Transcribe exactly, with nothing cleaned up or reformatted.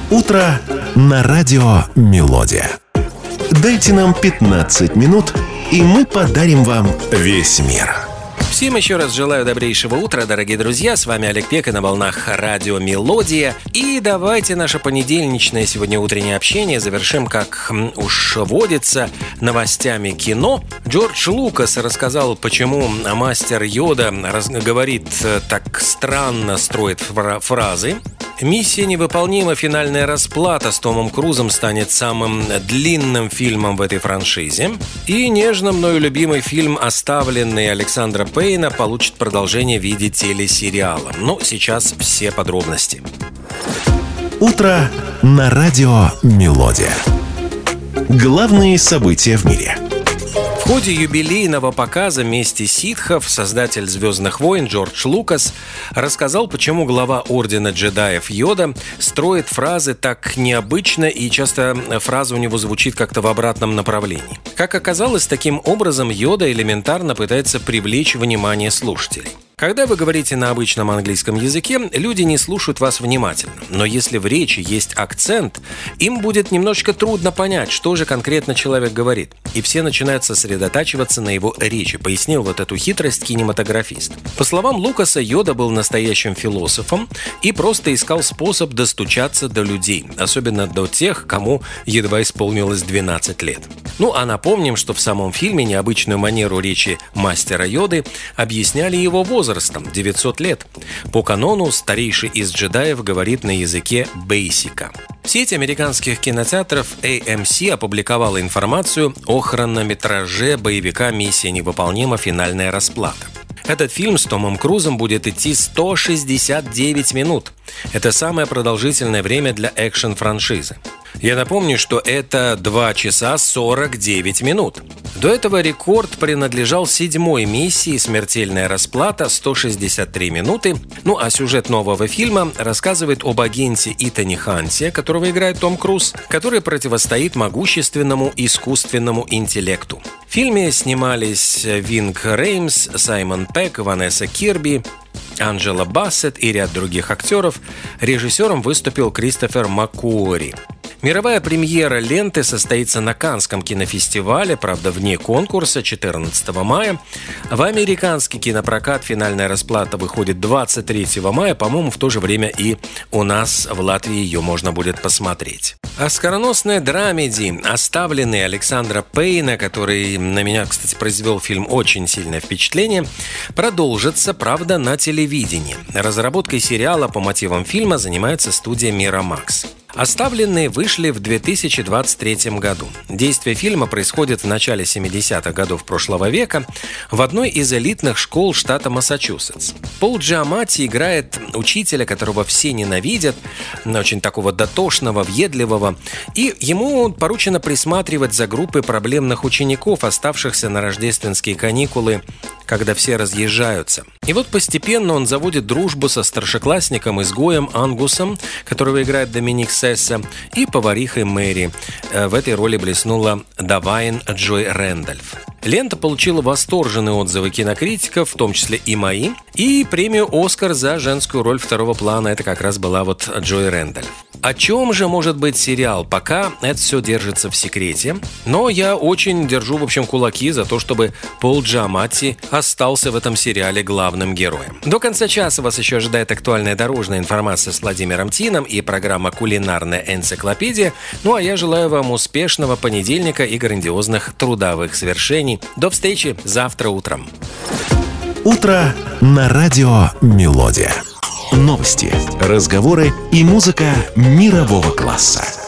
Утро на радио «Мелодия». Дайте нам пятнадцать минут, и мы подарим вам весь мир. Всем еще раз желаю добрейшего утра, дорогие друзья. С вами Олег Пек и на волнах радио «Мелодия». И давайте наше понедельничное сегодня утреннее общение завершим, как уж водится, новостями кино. Джордж Лукас рассказал, почему мастер Йода говорит так странно, строит фразы. «Миссия невыполнима. Финальная расплата» с Томом Крузом станет самым длинным фильмом в этой франшизе. И нежно мною любимый фильм «Оставленный» Александра Пейна получит продолжение в виде телесериала. Но сейчас все подробности. Утро на радио «Мелодия». Главные события в мире. В ходе юбилейного показа «Мести ситхов» создатель «Звездных войн» Джордж Лукас рассказал, почему глава Ордена джедаев Йода строит фразы так необычно, и часто фраза у него звучит как-то в обратном направлении. Как оказалось, таким образом Йода элементарно пытается привлечь внимание слушателей. Когда вы говорите на обычном английском языке, люди не слушают вас внимательно. Но если в речи есть акцент, им будет немножечко трудно понять, что же конкретно человек говорит. И все начинают сосредотачиваться на его речи, пояснил вот эту хитрость кинематографист. По словам Лукаса, Йода был настоящим философом и просто искал способ достучаться до людей, особенно до тех, кому едва исполнилось двенадцать лет. Ну а напомним, что в самом фильме необычную манеру речи мастера Йоды объясняли его возраст. Возрастом девятьсот лет. По канону старейший из джедаев говорит на языке бейсика. Сеть американских кинотеатров эй эм си опубликовала информацию о хронометраже боевика «Миссия невыполнима. Финальная расплата». Этот фильм с Томом Крузом будет идти сто шестьдесят девять минут. Это самое продолжительное время для экшн-франшизы. Я напомню, что это два часа сорок девять минут. До этого рекорд принадлежал седьмой миссии «Смертельная расплата» сто шестьдесят три минуты. Ну а сюжет нового фильма рассказывает об агенте Итане Ханте, которого играет Том Круз, который противостоит могущественному искусственному интеллекту. В фильме снимались Винг Реймс, Саймон Пегг, Ванесса Кирби, Анджела Бассет и ряд других актеров. Режиссером выступил Кристофер МакКуори. Мировая премьера ленты состоится на Каннском кинофестивале, правда, вне конкурса, четырнадцатого мая. В американский кинопрокат «Финальная расплата» выходит двадцать третьего мая. По-моему, в то же время и у нас в Латвии ее можно будет посмотреть. Оскароносная драмеди «Оставленный» Александра Пейна, который на меня, кстати, произвел фильм очень сильное впечатление, продолжится, правда, на телевидении. Разработкой сериала по мотивам фильма занимается студия Miramax. «Оставленные» вышли в две тысячи двадцать третьем году. Действие фильма происходит в начале семидесятых годов прошлого века в одной из элитных школ штата Массачусетс. Пол Джиаматти играет учителя, которого все ненавидят, очень такого дотошного, въедливого, и ему поручено присматривать за группой проблемных учеников, оставшихся на рождественские каникулы, когда все разъезжаются. И вот постепенно он заводит дружбу со старшеклассником-изгоем Ангусом, которого играет Доминик Сесса, и поварихой Мэри. В этой роли блеснула Давайн Джой Рэндольф. Лента получила восторженные отзывы кинокритиков, в том числе и мои, и премию «Оскар» за женскую роль второго плана. Это как раз была вот Джой Рэндольф. О чем же может быть сериал? Пока это все держится в секрете. Но я очень держу, в общем, кулаки за то, чтобы Пол Джиаматти остался в этом сериале главным героем. До конца часа вас еще ожидает актуальная дорожная информация с Владимиром Тином и программа «Кулинарная энциклопедия». Ну а я желаю вам успешного понедельника и грандиозных трудовых свершений. До встречи завтра утром. Утро на радио «Мелодия». Новости, разговоры и музыка мирового класса.